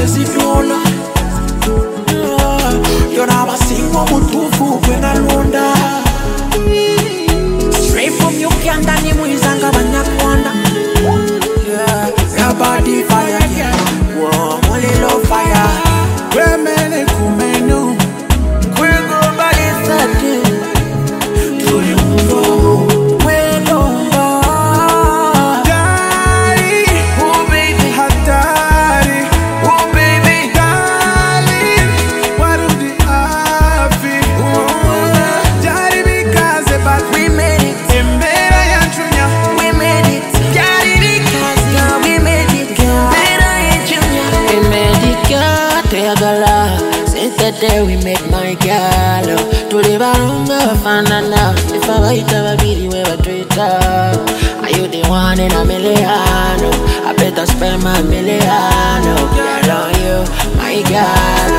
zidona. Yona basingo mutufu kwena londa. Straight from Uganda ni muizanga banyakwanda. Your body fire, wow, only love fire. Wemene kumenu, kwego bali sati. Tuli mundo, kwelomba. Dari, oh baby, hatari. Oh baby, darling, warudi afi. Dari bikaze but we made it. Embera yanchunya, we made it. Dari bikaze, we made it. Embera yanchunya, we made it. Teagala, since that day we met my girl. Tuliva runga fanana. If I wait a baby, we were treated. Are you the one in a million? I better spend my million. Girl on you, my girl.